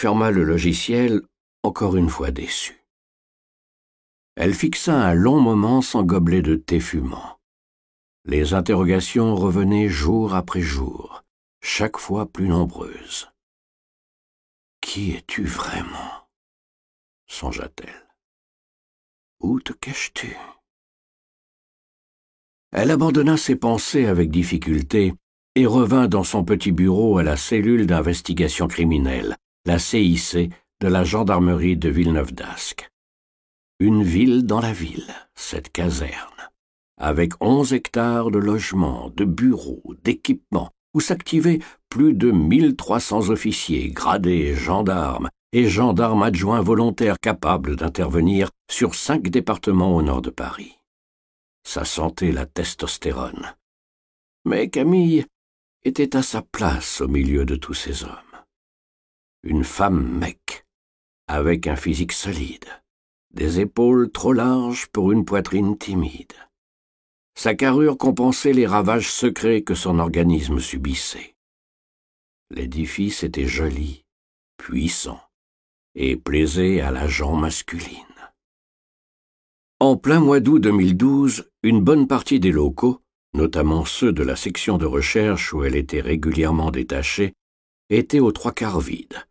ferma le logiciel, encore une fois déçue. Elle fixa un long moment son gobelet de thé fumant. Les interrogations revenaient jour après jour, chaque fois plus nombreuses. « Qui es-tu vraiment ?» songea-t-elle. « Où te caches-tu » Elle abandonna ses pensées avec difficulté et revint dans son petit bureau à la cellule d'investigation criminelle, la CIC de la gendarmerie de Villeneuve-d'Ascq. Une ville dans la ville, cette caserne, avec 11 hectares de logements, de bureaux, d'équipements, où s'activaient plus de 1300 officiers, gradés, gendarmes et gendarmes adjoints volontaires capables d'intervenir sur 5 départements au nord de Paris. Ça sentait la testostérone. Mais Camille était à sa place au milieu de tous ces hommes. Une femme mec, avec un physique solide, des épaules trop larges pour une poitrine timide. Sa carrure compensait les ravages secrets que son organisme subissait. L'édifice était joli, puissant, et plaisait à la gent masculine. En plein mois d'août 2012, une bonne partie des locaux, notamment ceux de la section de recherche où elle était régulièrement détachée, étaient aux 3/4 vides.